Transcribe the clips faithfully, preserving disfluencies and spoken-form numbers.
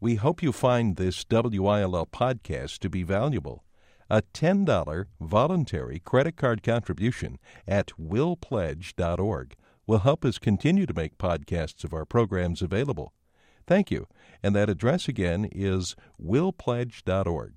We hope you find this W I L L podcast to be valuable. A ten dollars voluntary credit card contribution at will pledge dot org will help us continue to make podcasts of our programs available. Thank you. And that address again is will pledge dot org.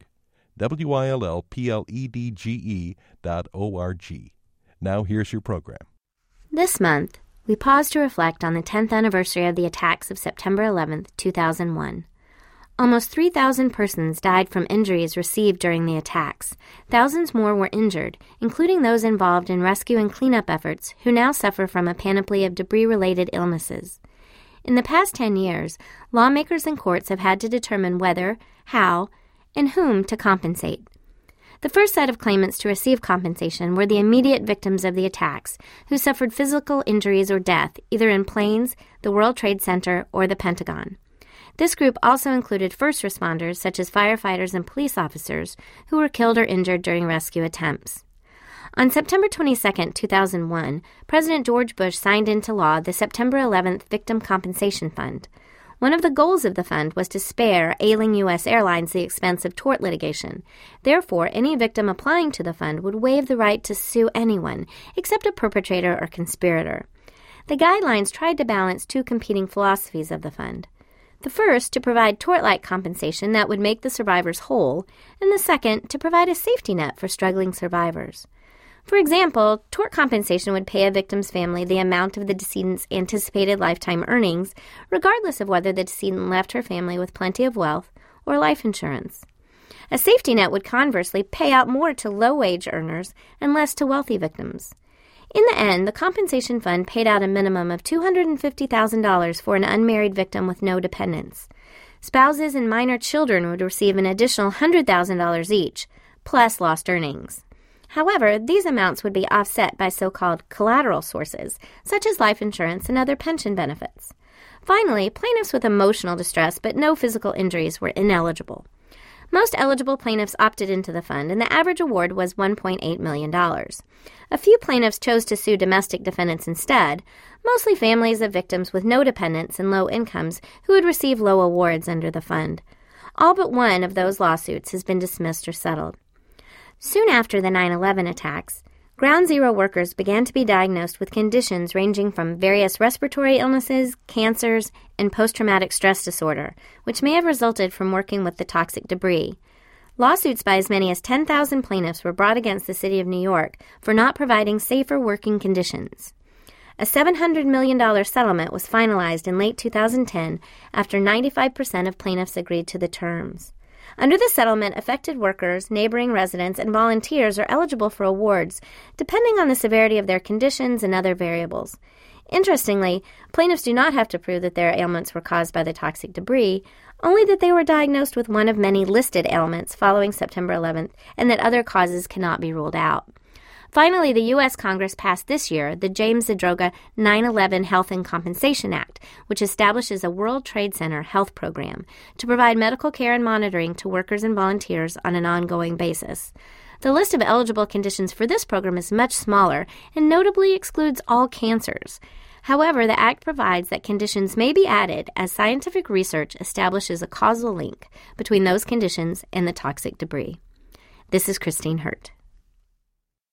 W I L L P L E D G E dot O R G. Now here's your program. This month, we pause to reflect on the tenth anniversary of the attacks of September eleventh, two thousand one. Almost three thousand persons died from injuries received during the attacks. Thousands more were injured, including those involved in rescue and cleanup efforts who now suffer from a panoply of debris-related illnesses. In the past ten years, lawmakers and courts have had to determine whether, how, and whom to compensate. The first set of claimants to receive compensation were the immediate victims of the attacks, who suffered physical injuries or death either in planes, the World Trade Center, or the Pentagon. This group also included first responders such as firefighters and police officers who were killed or injured during rescue attempts. On September twenty-second, two thousand one, President George Bush signed into law the September eleventh Victim Compensation Fund. One of the goals of the fund was to spare ailing U S airlines the expense of tort litigation. Therefore, any victim applying to the fund would waive the right to sue anyone, except a perpetrator or conspirator. The guidelines tried to balance two competing philosophies of the fund. The first, to provide tort-like compensation that would make the survivors whole, and the second, to provide a safety net for struggling survivors. For example, tort compensation would pay a victim's family the amount of the decedent's anticipated lifetime earnings, regardless of whether the decedent left her family with plenty of wealth or life insurance. A safety net would conversely pay out more to low-wage earners and less to wealthy victims. In the end, the compensation fund paid out a minimum of two hundred fifty thousand dollars for an unmarried victim with no dependents. Spouses and minor children would receive an additional one hundred thousand dollars each, plus lost earnings. However, these amounts would be offset by so-called collateral sources, such as life insurance and other pension benefits. Finally, plaintiffs with emotional distress but no physical injuries were ineligible. Most eligible plaintiffs opted into the fund, and the average award was one point eight million dollars. A few plaintiffs chose to sue domestic defendants instead, mostly families of victims with no dependents and low incomes who would receive low awards under the fund. All but one of those lawsuits has been dismissed or settled. Soon after the nine eleven attacks, Ground Zero workers began to be diagnosed with conditions ranging from various respiratory illnesses, cancers, and post-traumatic stress disorder, which may have resulted from working with the toxic debris. Lawsuits by as many as ten thousand plaintiffs were brought against the city of New York for not providing safer working conditions. A seven hundred million dollars settlement was finalized in late two thousand ten after ninety-five percent of plaintiffs agreed to the terms. Under the settlement, affected workers, neighboring residents, and volunteers are eligible for awards, depending on the severity of their conditions and other variables. Interestingly, plaintiffs do not have to prove that their ailments were caused by the toxic debris, only that they were diagnosed with one of many listed ailments following September eleventh, and that other causes cannot be ruled out. Finally, the U S Congress passed this year the James Zadroga nine eleven Health and Compensation Act, which establishes a World Trade Center health program to provide medical care and monitoring to workers and volunteers on an ongoing basis. The list of eligible conditions for this program is much smaller and notably excludes all cancers. However, the Act provides that conditions may be added as scientific research establishes a causal link between those conditions and the toxic debris. This is Christine Hurt.